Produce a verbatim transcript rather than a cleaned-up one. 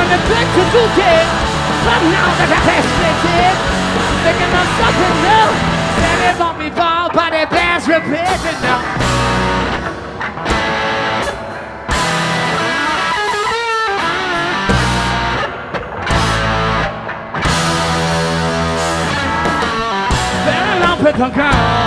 coming back to Duke. But now that I have split it, thinking of something new. Said it won't be fall, but it bears repeating now. Very long pick a girl.